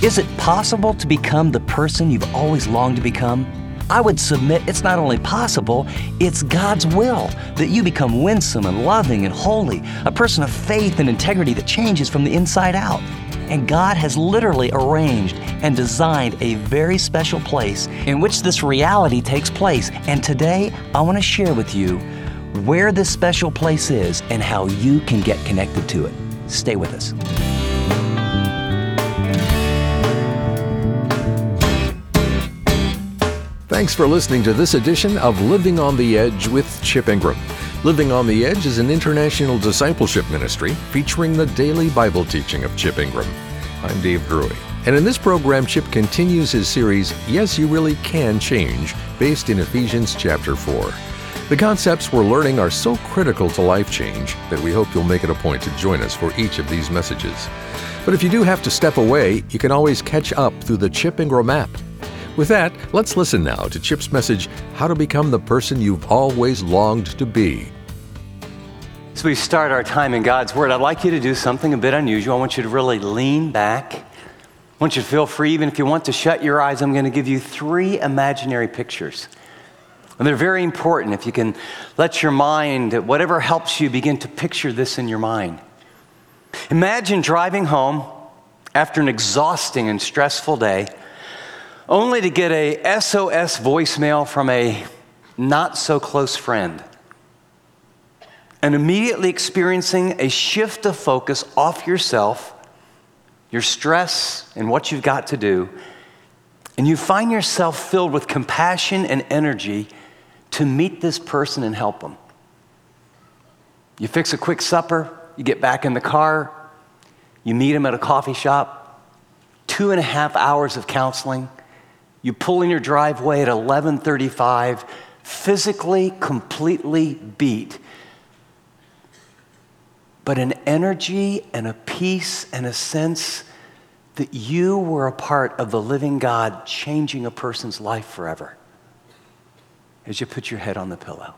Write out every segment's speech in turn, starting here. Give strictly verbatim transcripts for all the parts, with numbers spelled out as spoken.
Is it possible to become the person you've always longed to become? I would submit it's not only possible, it's God's will that you become winsome and loving and holy, a person of faith and integrity that changes from the inside out. And God has literally arranged and designed a very special place in which this reality takes place. And today, I want to share with you where this special place is and how you can get connected to it. Stay with us. Thanks for listening to this edition of Living on the Edge with Chip Ingram. Living on the Edge is an international discipleship ministry featuring the daily Bible teaching of Chip Ingram. I'm Dave Gruey, and in this program, Chip continues his series, Yes, You Really Can Change, based in Ephesians chapter four. The concepts we're learning are so critical to life change that we hope you'll make it a point to join us for each of these messages. But if you do have to step away, you can always catch up through the Chip Ingram app. With that, let's listen now to Chip's message, How to Become the Person You've Always Longed to Be. As we start our time in God's Word, I'd like you to do something a bit unusual. I want you to really lean back. I want you to feel free, even if you want to shut your eyes. I'm going to give you three imaginary pictures. And they're very important. If you can let your mind, whatever helps you, begin to picture this in your mind. Imagine driving home after an exhausting and stressful day, only to get a S O S voicemail from a not-so-close friend, and immediately experiencing a shift of focus off yourself, your stress, and what you've got to do, and you find yourself filled with compassion and energy to meet this person and help them. You fix a quick supper, you get back in the car, you meet them at a coffee shop, two and a half hours of counseling. You pull in your driveway at eleven thirty-five, physically completely beat, but an energy and a peace and a sense that you were a part of the living God changing a person's life forever as you put your head on the pillow.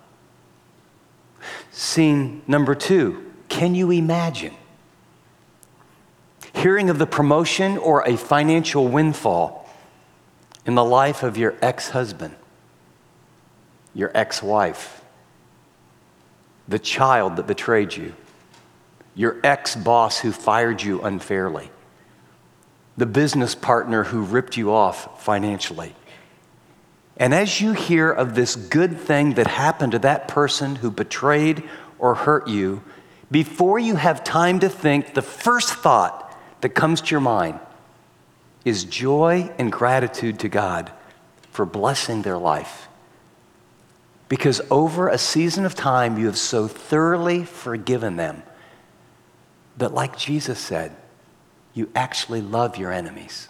Scene number two, can you imagine hearing of the promotion or a financial windfall in the life of your ex-husband, your ex-wife, the child that betrayed you, your ex-boss who fired you unfairly, the business partner who ripped you off financially? And as you hear of this good thing that happened to that person who betrayed or hurt you, before you have time to think, the first thought that comes to your mind is joy and gratitude to God for blessing their life. Because over a season of time, you have so thoroughly forgiven them that, like Jesus said, you actually love your enemies.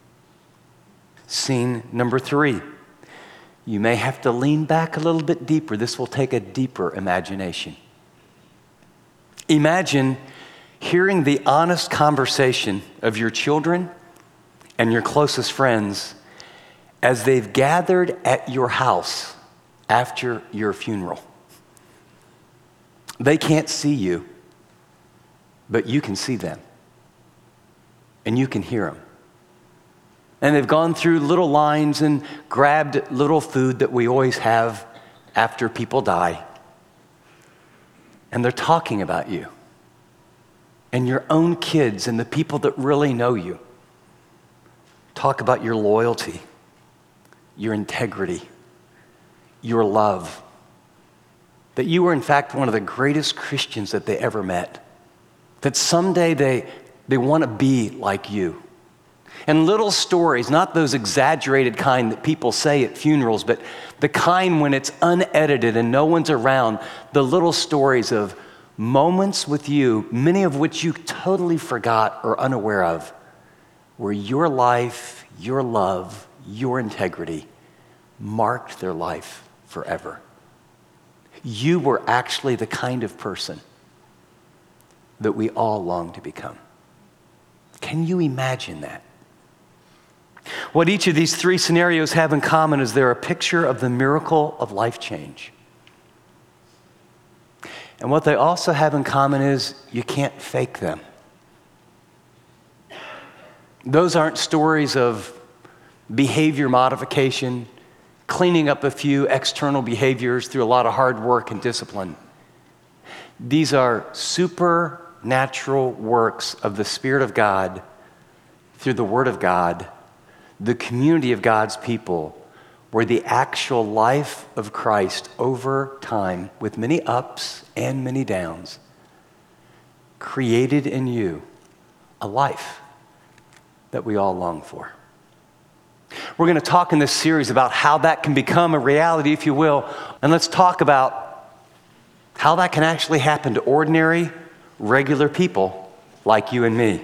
Scene number three. You may have to lean back a little bit deeper. This will take a deeper imagination. Imagine hearing the honest conversation of your children and your closest friends as they've gathered at your house after your funeral. They can't see you, but you can see them, and you can hear them. And they've gone through little lines and grabbed little food that we always have after people die. And they're talking about you and your own kids and the people that really know you. Talk about your loyalty, your integrity, your love. That you were, in fact, one of the greatest Christians that they ever met. That someday they, they want to be like you. And little stories, not those exaggerated kind that people say at funerals, but the kind when it's unedited and no one's around, the little stories of moments with you, many of which you totally forgot or unaware of, where your life, your love, your integrity marked their life forever. You were actually the kind of person that we all long to become. Can you imagine that? What each of these three scenarios have in common is they're a picture of the miracle of life change. And what they also have in common is you can't fake them. Those aren't stories of behavior modification, cleaning up a few external behaviors through a lot of hard work and discipline. These are supernatural works of the Spirit of God through the Word of God, the community of God's people, where the actual life of Christ over time, with many ups and many downs, created in you a life that we all long for. We're going to talk in this series about how that can become a reality, if you will, and let's talk about how that can actually happen to ordinary, regular people like you and me.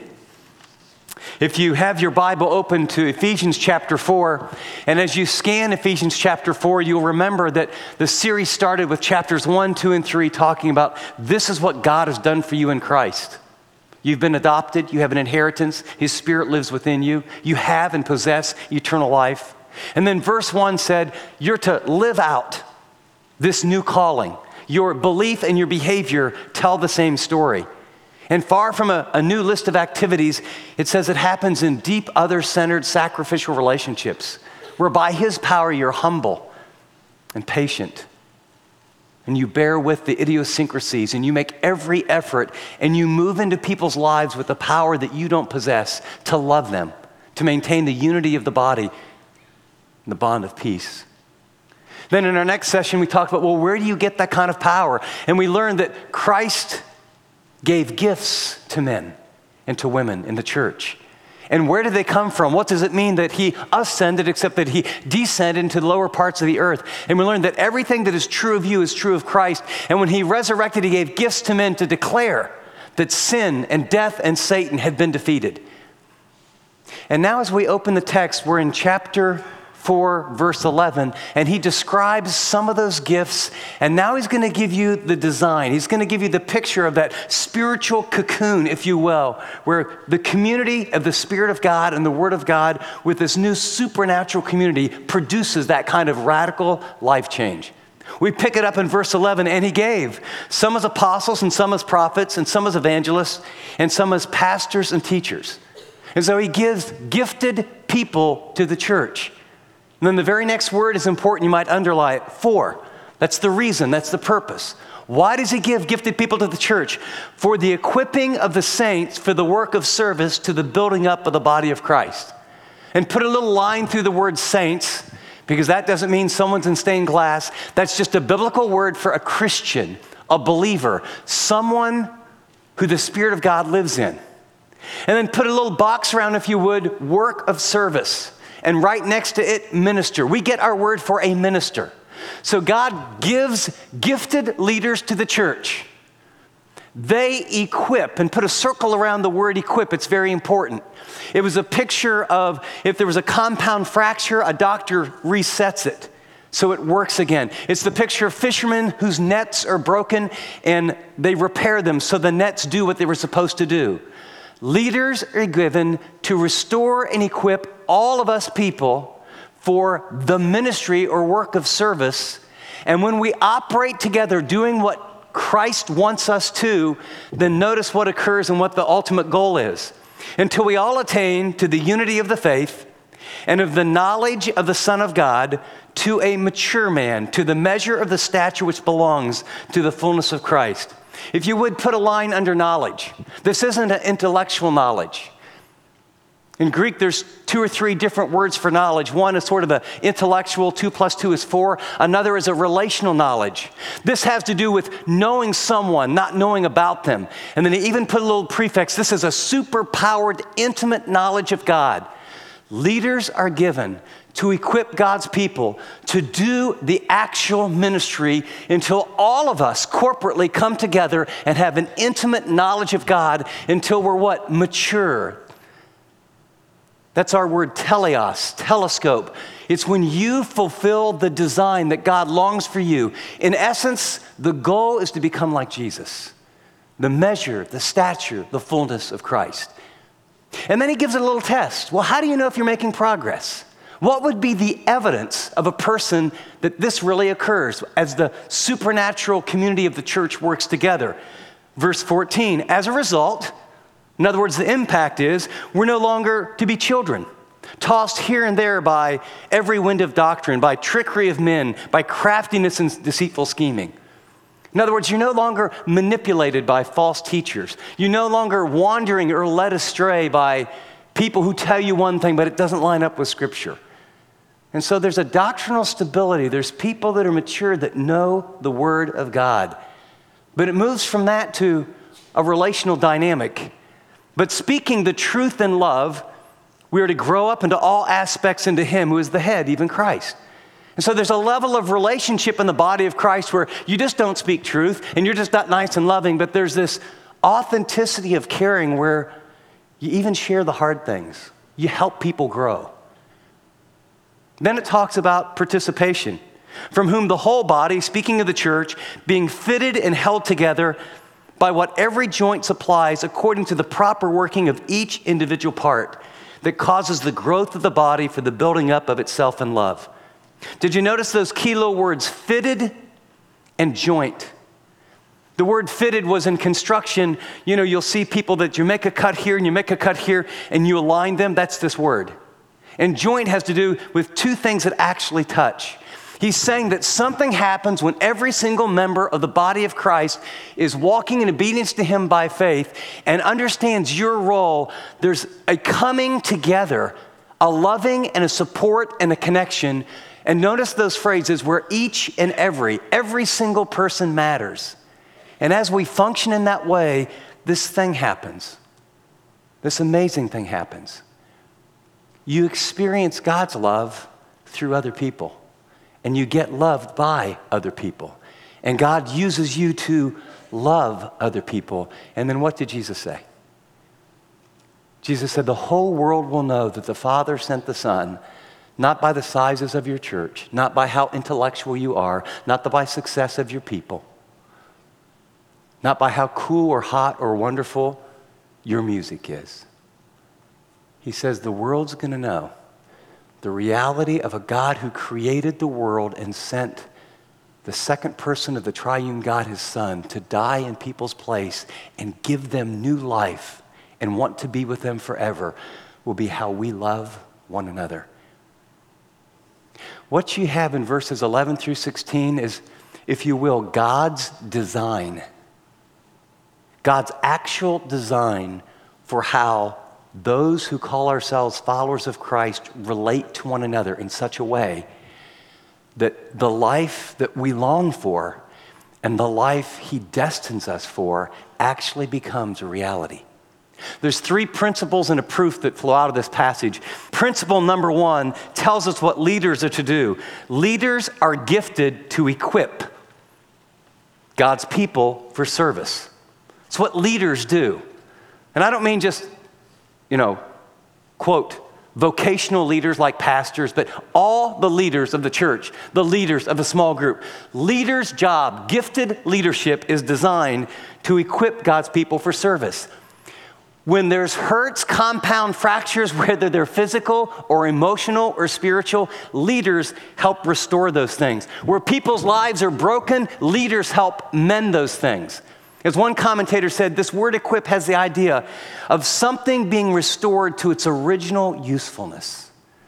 If you have your Bible open to Ephesians chapter four, and as you scan Ephesians chapter four, you'll remember that the series started with chapters one, two, and three talking about this is what God has done for you in Christ. You've been adopted, you have an inheritance, His Spirit lives within you, you have and possess eternal life. And then verse one said, you're to live out this new calling. Your belief and your behavior tell the same story. And far from a, a new list of activities, it says it happens in deep, other-centered, sacrificial relationships, where by His power you're humble and patient, and you bear with the idiosyncrasies, and you make every effort, and you move into people's lives with the power that you don't possess to love them, to maintain the unity of the body and the bond of peace. Then in our next session, we talked about, well, where do you get that kind of power? And we learned that Christ gave gifts to men and to women in the church. And where did they come from? What does it mean that He ascended, except that He descended into the lower parts of the earth? And we learned that everything that is true of you is true of Christ. And when He resurrected, He gave gifts to men to declare that sin and death and Satan had been defeated. And now as we open the text, we're in chapter four, verse eleven, and he describes some of those gifts, and now he's going to give you the design. He's going to give you the picture of that spiritual cocoon, if you will, where the community of the Spirit of God and the Word of God with this new supernatural community produces that kind of radical life change. We pick it up in verse eleven, and he gave some as apostles and some as prophets and some as evangelists and some as pastors and teachers. And so he gives gifted people to the church. And then the very next word is important. You might underline it. For. That's the reason. That's the purpose. Why does he give gifted people to the church? For the equipping of the saints for the work of service to the building up of the body of Christ. And put a little line through the word saints, because that doesn't mean someone's in stained glass. That's just a biblical word for a Christian, a believer, someone who the Spirit of God lives in. And then put a little box around, if you would, work of service. And right next to it, minister. We get our word for a minister. So God gives gifted leaders to the church. They equip, and put a circle around the word equip. It's very important. It was a picture of if there was a compound fracture, a doctor resets it so it works again. It's the picture of fishermen whose nets are broken and they repair them so the nets do what they were supposed to do. Leaders are given to restore and equip all of us people for the ministry or work of service. And when we operate together doing what Christ wants us to, then notice what occurs and what the ultimate goal is. Until we all attain to the unity of the faith and of the knowledge of the Son of God, to a mature man, to the measure of the stature which belongs to the fullness of Christ. If you would put a line under knowledge. This isn't an intellectual knowledge. In Greek, there's two or three different words for knowledge. One is sort of the intellectual, two plus two is four. Another is a relational knowledge. This has to do with knowing someone, not knowing about them. And then they even put a little prefix. This is a super-powered, intimate knowledge of God. Leaders are given to equip God's people to do the actual ministry until all of us corporately come together and have an intimate knowledge of God until we're what? Mature. That's our word teleos, telescope. It's when you fulfill the design that God longs for you. In essence, the goal is to become like Jesus. The measure, the stature, the fullness of Christ. And then he gives it a little test. Well, how do you know if you're making progress? What would be the evidence of a person that this really occurs as the supernatural community of the church works together? Verse fourteen, as a result, In other words, the impact is we're no longer to be children, tossed here and there by every wind of doctrine, by trickery of men, by craftiness and deceitful scheming. In other words, you're no longer manipulated by false teachers. You're no longer wandering or led astray by people who tell you one thing, but it doesn't line up with Scripture. And so there's a doctrinal stability. There's people that are mature that know the Word of God. But it moves from that to a relational dynamic. But speaking the truth in love, we are to grow up into all aspects into Him who is the head, even Christ. And so there's a level of relationship in the body of Christ where you just don't speak truth and you're just not nice and loving, but there's this authenticity of caring where you even share the hard things. You help people grow. Then it talks about participation, from whom the whole body, speaking of the church, being fitted and held together by what every joint supplies according to the proper working of each individual part that causes the growth of the body for the building up of itself in love. Did you notice those key little words, fitted and joint? The word fitted was in construction. You know, you'll see people that you make a cut here and you make a cut here and you align them. That's this word. And joint has to do with two things that actually touch. He's saying that something happens when every single member of the body of Christ is walking in obedience to Him by faith and understands your role. There's a coming together, a loving and a support and a connection. And notice those phrases where each and every, every single person matters. And as we function in that way, this thing happens. This amazing thing happens. You experience God's love through other people, and you get loved by other people. And God uses you to love other people. And then what did Jesus say? Jesus said, the whole world will know that the Father sent the Son, not by the sizes of your church, not by how intellectual you are, not by success of your people, not by how cool or hot or wonderful your music is. He says the world's going to know the reality of a God who created the world and sent the second person of the triune God, His Son, to die in people's place and give them new life and want to be with them forever will be how we love one another. What you have in verses eleven through sixteen is, if you will, God's design. God's actual design for how those who call ourselves followers of Christ relate to one another in such a way that the life that we long for and the life He destines us for actually becomes a reality. There's three principles and a proof that flow out of this passage. Principle number one tells us what leaders are to do. Leaders are gifted to equip God's people for service. It's what leaders do. And I don't mean just, you know, quote, vocational leaders like pastors, but all the leaders of the church, the leaders of a small group. Leaders' job, gifted leadership, is designed to equip God's people for service. When there's hurts, compound fractures, whether they're physical or emotional or spiritual, leaders help restore those things. Where people's lives are broken, leaders help mend those things. As one commentator said, this word equip has the idea of something being restored to its original usefulness.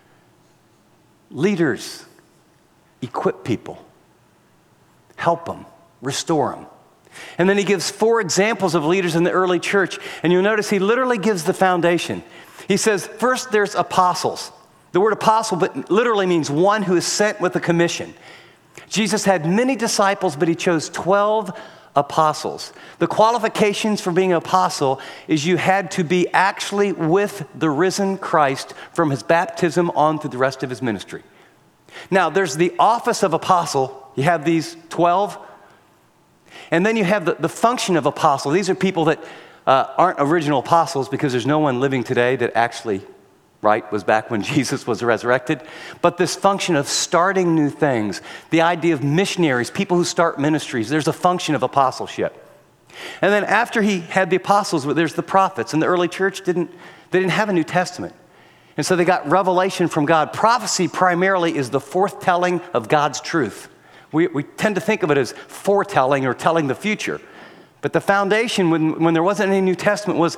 Leaders equip people, help them, restore them. And then he gives four examples of leaders in the early church, and you'll notice he literally gives the foundation. He says, first there's apostles. The word apostle but literally means one who is sent with a commission. Jesus had many disciples, but He chose twelve apostles. The qualifications for being an apostle is you had to be actually with the risen Christ from His baptism on through the rest of His ministry. Now, there's the office of apostle. You have these twelve. And then you have the, the function of apostle. These are people that uh, aren't original apostles because there's no one living today that actually, right, was back when Jesus was resurrected. But this function of starting new things, the idea of missionaries, people who start ministries, there's a function of apostleship. And then after He had the apostles, there's the prophets. And the early church didn't, they didn't have a New Testament. And so they got revelation from God. Prophecy primarily is the forthtelling of God's truth. We, we tend to think of it as foretelling or telling the future. But the foundation when, when there wasn't any New Testament was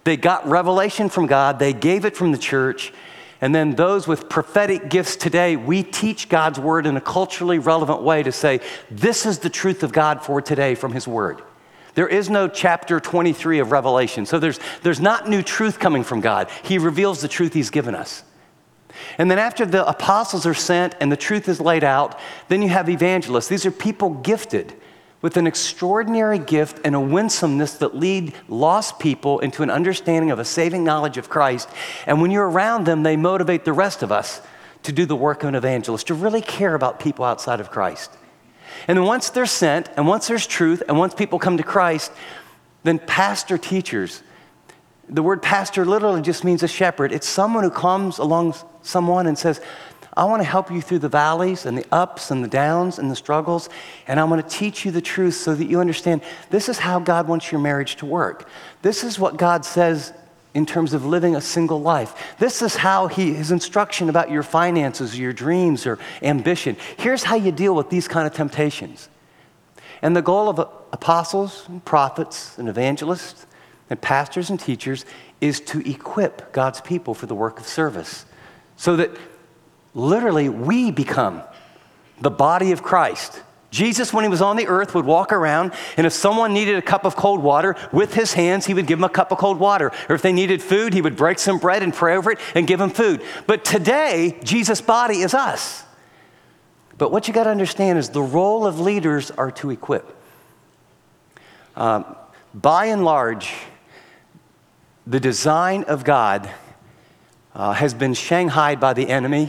They got revelation from God, they gave it from the church, and then those with prophetic gifts today, we teach God's word in a culturally relevant way to say, this is the truth of God for today from his word. There is no chapter twenty-three of Revelation. So there's, there's not new truth coming from God. He reveals the truth he's given us. And then after the apostles are sent and the truth is laid out, then you have evangelists. These are people gifted with an extraordinary gift and a winsomeness that lead lost people into an understanding of a saving knowledge of Christ. And when you're around them, they motivate the rest of us to do the work of an evangelist, to really care about people outside of Christ. And then once they're sent, and once there's truth, and once people come to Christ, then pastor teachers. The word pastor literally just means a shepherd. It's someone who comes along someone and says, I want to help you through the valleys and the ups and the downs and the struggles, and I'm going to teach you the truth so that you understand this is how God wants your marriage to work. This is what God says in terms of living a single life. This is how he, his instruction about your finances, your dreams, or ambition. Here's how you deal with these kind of temptations. And the goal of apostles and prophets and evangelists and pastors and teachers is to equip God's people for the work of service so that literally we become the body of Christ. Jesus, when he was on the earth, would walk around, and if someone needed a cup of cold water, with his hands, he would give them a cup of cold water. Or if they needed food, he would break some bread and pray over it and give them food. But today, Jesus' body is us. But what you got to understand is the role of leaders are to equip. Um, by and large, the design of God uh, has been shanghaied by the enemy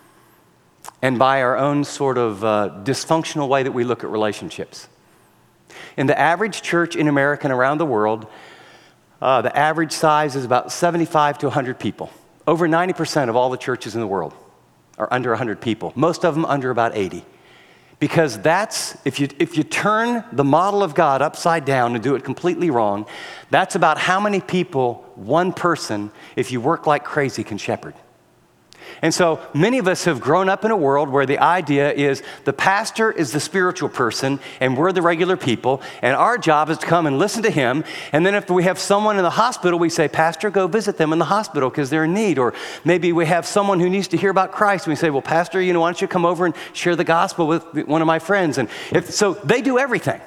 and by our own sort of uh, dysfunctional way that we look at relationships. In the average church in America and around the world, uh, the average size is about seventy-five to one hundred people. Over ninety percent of all the churches in the world are under one hundred people, most of them under about eighty. Because that's, if you, if you turn the model of God upside down and do it completely wrong, that's about how many people one person, if you work like crazy, can shepherd. And so many of us have grown up in a world where the idea is the pastor is the spiritual person and we're the regular people, and our job is to come and listen to him. And then if we have someone in the hospital, we say, Pastor, go visit them in the hospital because they're in need. Or maybe we have someone who needs to hear about Christ, and we say, well, Pastor, you know, why don't you come over and share the gospel with one of my friends? And if, so they do everything.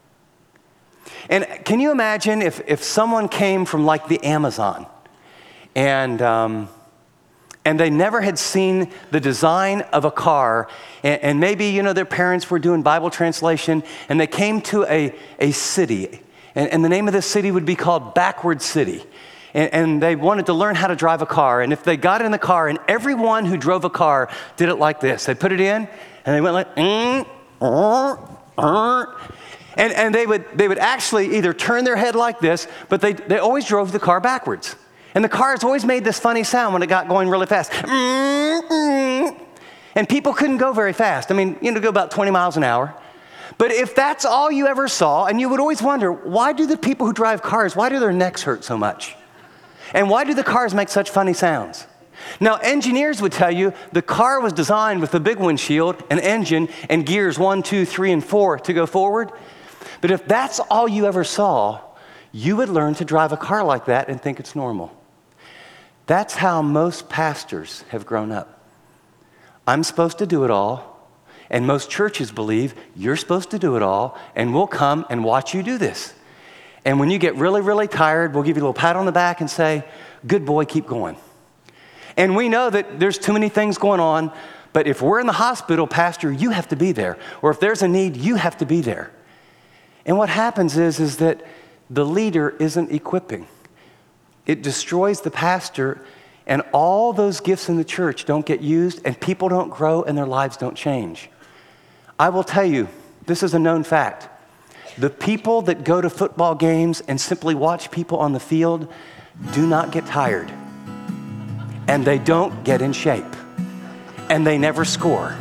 And can you imagine if, if someone came from like the Amazon and... Um, And they never had seen the design of a car. And, and maybe, you know, their parents were doing Bible translation, and they came to a, a city. And, and the name of this city would be called Backward City. And, and they wanted to learn how to drive a car. And if they got in the car, and everyone who drove a car did it like this. They put it in, and they went like, mm, uh, uh. And, and they would they would actually either turn their head like this, but they, they always drove the car backwards. And the cars always made this funny sound when it got going really fast. Mm-mm. And people couldn't go very fast. I mean, you know, go about twenty miles an hour. But if that's all you ever saw, and you would always wonder, why do the people who drive cars, why do their necks hurt so much? And why do the cars make such funny sounds? Now, engineers would tell you the car was designed with a big windshield, an engine, and gears one, two, three, and four to go forward. But if that's all you ever saw, you would learn to drive a car like that and think it's normal. That's how most pastors have grown up. I'm supposed to do it all, and most churches believe you're supposed to do it all, and we'll come and watch you do this. And when you get really, really tired, we'll give you a little pat on the back and say, good boy, keep going. And we know that there's too many things going on, but if we're in the hospital, Pastor, you have to be there. Or if there's a need, you have to be there. And what happens is, is that the leader isn't equipping. It destroys the pastor, and all those gifts in the church don't get used, and people don't grow, and their lives don't change. I will tell you, this is a known fact. The people that go to football games and simply watch people on the field do not get tired, and they don't get in shape, and they never score.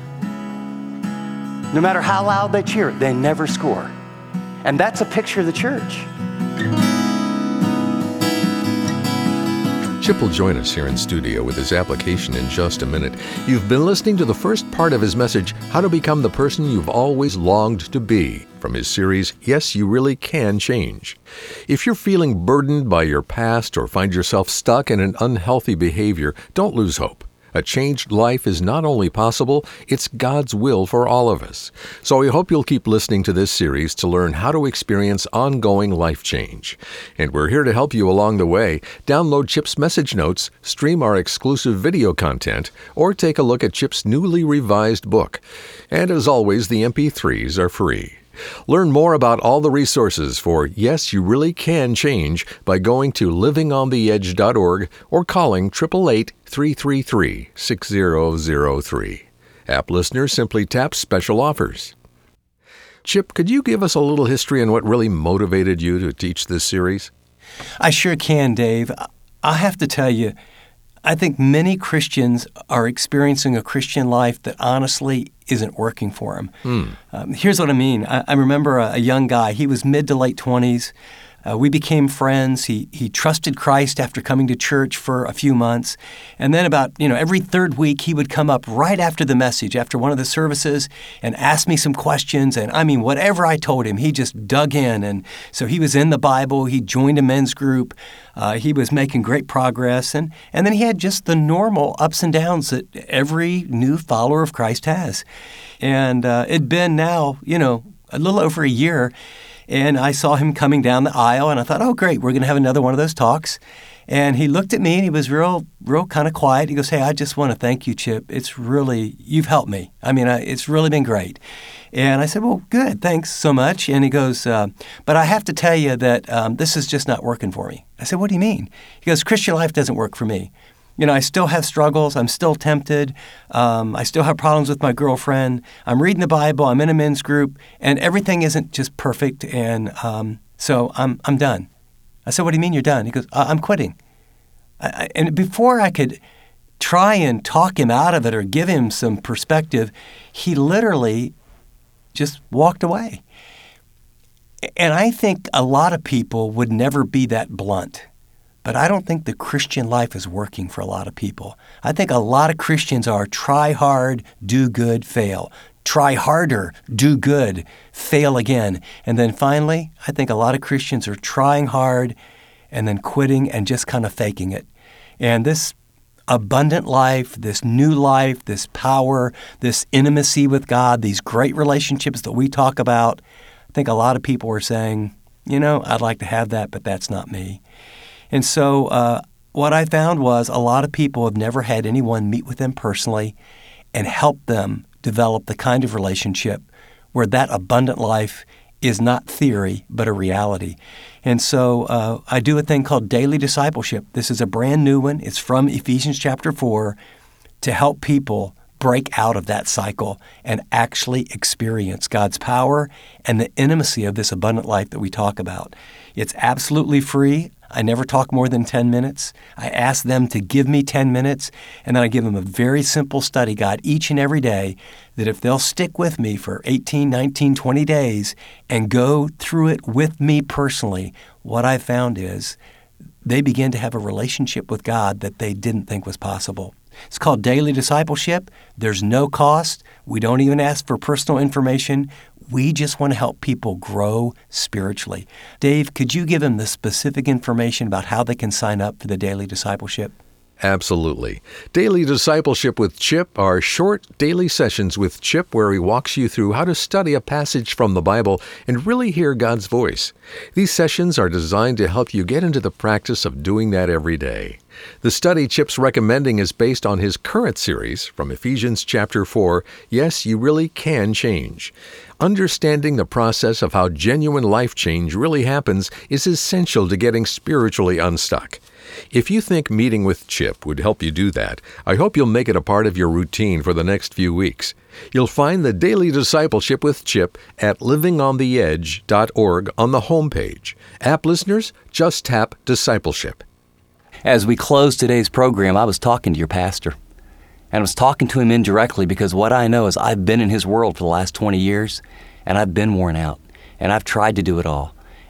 No matter how loud they cheer, they never score. And that's a picture of the church. Chip will join us here in studio with his application in just a minute. You've been listening to the first part of his message, How to Become the Person You've Always Longed to Be, from his series, Yes, You Really Can Change. If you're feeling burdened by your past or find yourself stuck in an unhealthy behavior, don't lose hope. A changed life is not only possible, it's God's will for all of us. So we hope you'll keep listening to this series to learn how to experience ongoing life change. And we're here to help you along the way. Download Chip's message notes, stream our exclusive video content, or take a look at Chip's newly revised book. And as always, the M P threes are free. Learn more about all the resources for Yes, You Really Can Change by going to living on the edge dot org or calling eight eight eight, three three three, six zero zero three. App listeners simply tap Special Offers. Chip, could you give us a little history on what really motivated you to teach this series? I sure can, Dave. I have to tell you, I think many Christians are experiencing a Christian life that honestly isn't working for them. Hmm. Um, here's what I mean. I, I remember a, a young guy. He was mid to late twenties. Uh, we became friends. He he trusted Christ after coming to church for a few months. And then about, you know, every third week, he would come up right after the message, after one of the services, and ask me some questions. And I mean, whatever I told him, he just dug in. And so he was in the Bible. He joined a men's group. Uh, he was making great progress. And, and then he had just the normal ups and downs that every new follower of Christ has. And uh, it'd been now, you know, a little over a year. And I saw him coming down the aisle, and I thought, oh, great, we're going to have another one of those talks. And he looked at me, and he was real, real kind of quiet. He goes, hey, I just want to thank you, Chip. It's really, you've helped me. I mean, I, it's really been great. And I said, well, good, thanks so much. And he goes, uh, but I have to tell you that um, this is just not working for me. I said, what do you mean? He goes, Christian life doesn't work for me. You know, I still have struggles. I'm still tempted. Um, I still have problems with my girlfriend. I'm reading the Bible. I'm in a men's group, and everything isn't just perfect. And um, so I'm I'm done. I said, "What do you mean you're done?" He goes, "I'm quitting." I, I, and before I could try and talk him out of it or give him some perspective, he literally just walked away. And I think a lot of people would never be that blunt. But I don't think the Christian life is working for a lot of people. I think a lot of Christians are try hard, do good, fail. Try harder, do good, fail again. And then finally, I think a lot of Christians are trying hard and then quitting and just kind of faking it. And this abundant life, this new life, this power, this intimacy with God, these great relationships that we talk about, I think a lot of people are saying, you know, I'd like to have that, but that's not me. And so uh, what I found was a lot of people have never had anyone meet with them personally and help them develop the kind of relationship where that abundant life is not theory, but a reality. And so uh, I do a thing called Daily Discipleship. This is a brand new one. It's from Ephesians chapter four to help people break out of that cycle and actually experience God's power and the intimacy of this abundant life that we talk about. It's absolutely free. I never talk more than ten minutes. I ask them to give me ten minutes, and then I give them a very simple study guide each and every day that if they'll stick with me for eighteen, nineteen, twenty days and go through it with me personally, what I found is they begin to have a relationship with God that they didn't think was possible. It's called Daily Discipleship. There's no cost. We don't even ask for personal information. We just want to help people grow spiritually. Dave, could you give them the specific information about how they can sign up for the Daily Discipleship? Absolutely. Daily Discipleship with Chip are short daily sessions with Chip where he walks you through how to study a passage from the Bible and really hear God's voice. These sessions are designed to help you get into the practice of doing that every day. The study Chip's recommending is based on his current series from Ephesians chapter four, Yes, You Really Can Change. Understanding the process of how genuine life change really happens is essential to getting spiritually unstuck. If you think meeting with Chip would help you do that, I hope you'll make it a part of your routine for the next few weeks. You'll find the Daily Discipleship with Chip at living on the edge dot org on the homepage. App listeners, just tap Discipleship. As we close today's program, I was talking to your pastor. And I was talking to him indirectly because what I know is I've been in his world for the last twenty years, and I've been worn out, and I've tried to do it all.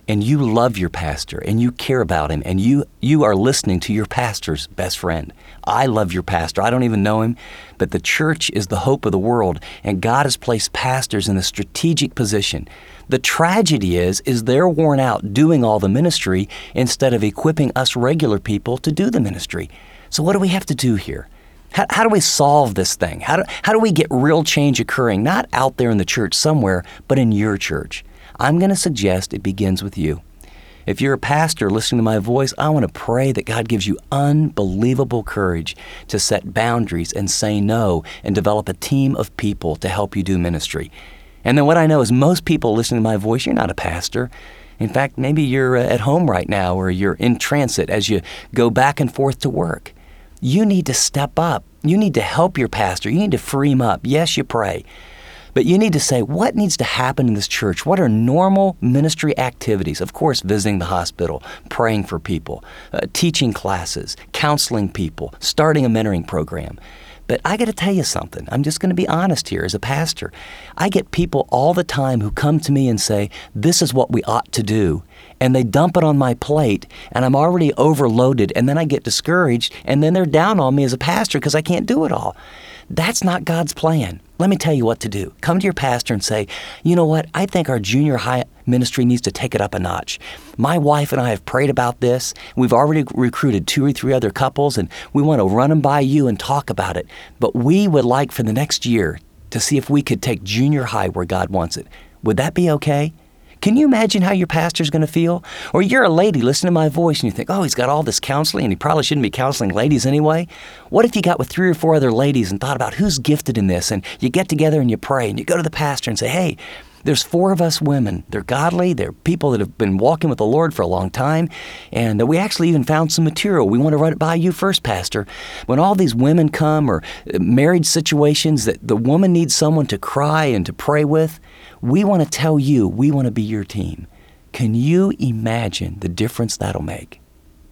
and you love your pastor and you care about him and you, you are listening to your pastor's best friend. I love your pastor. I don't even know him, but the church is the hope of the world, and God has placed pastors in a strategic position. The tragedy is, is they're worn out doing all the ministry instead of equipping us regular people to do the ministry. So what do we have to do here? How, how do we solve this thing? How do, how do we get real change occurring, not out there in the church somewhere, but in your church? I'm going to suggest it begins with you. If you're a pastor listening to my voice, I want to pray that God gives you unbelievable courage to set boundaries and say no and develop a team of people to help you do ministry. And then what I know is most people listening to my voice, you're not a pastor. In fact, maybe you're at home right now or you're in transit as you go back and forth to work. You need to step up. You need to help your pastor. You need to free him up. Yes, you pray. But you need to say, what needs to happen in this church? What are normal ministry activities? Of course, visiting the hospital, praying for people, uh, teaching classes, counseling people, starting a mentoring program. But I got to tell you something. I'm just going to be honest here as a pastor. I get people all the time who come to me and say, this is what we ought to do. And they dump it on my plate, and I'm already overloaded, and then I get discouraged, and then they're down on me as a pastor because I can't do it all. That's not God's plan. Let me tell you what to do. Come to your pastor and say, you know what, I think our junior high ministry needs to take it up a notch. My wife and I have prayed about this. We've already recruited two or three other couples, and we want to run them by you and talk about it. But we would like for the next year to see if we could take junior high where God wants it. Would that be okay? Can you imagine how your pastor's going to feel? Or you're a lady listening to my voice and you think, oh, he's got all this counseling and he probably shouldn't be counseling ladies anyway. What if you got with three or four other ladies and thought about who's gifted in this, and you get together and you pray and you go to the pastor and say, hey, there's four of us women. They're godly. They're people that have been walking with the Lord for a long time. And we actually even found some material. We want to run it by you first, Pastor. When all these women come, or marriage situations that the woman needs someone to cry and to pray with, we want to tell you we want to be your team. Can you imagine the difference that'll make?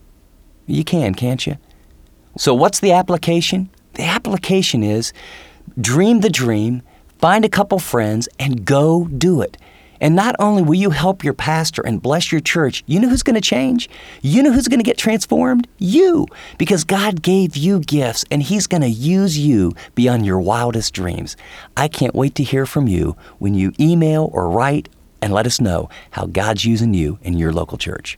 You can, can't you? So what's the application? The application is dream the dream, find a couple friends, and go do it. And not only will you help your pastor and bless your church, you know who's going to change? You know who's going to get transformed? You. Because God gave you gifts, and He's going to use you beyond your wildest dreams. I can't wait to hear from you when you email or write and let us know how God's using you in your local church.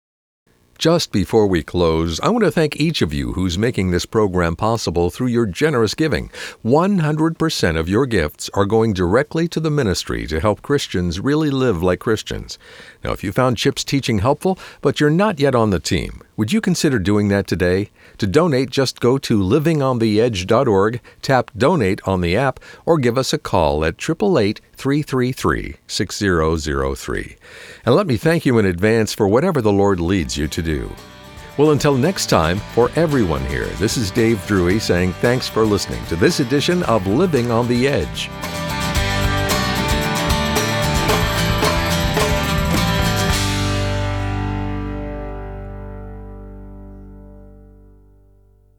Just before we close, I want to thank each of you who's making this program possible through your generous giving. one hundred percent of your gifts are going directly to the ministry to help Christians really live like Christians. Now, if you found Chip's teaching helpful, but you're not yet on the team, would you consider doing that today? To donate, just go to living on the edge dot org, tap Donate on the app, or give us a call at eight eight eight, three three three, six zero zero three. And let me thank you in advance for whatever the Lord leads you to do. Well, until next time, for everyone here, this is Dave Drury saying thanks for listening to this edition of Living on the Edge.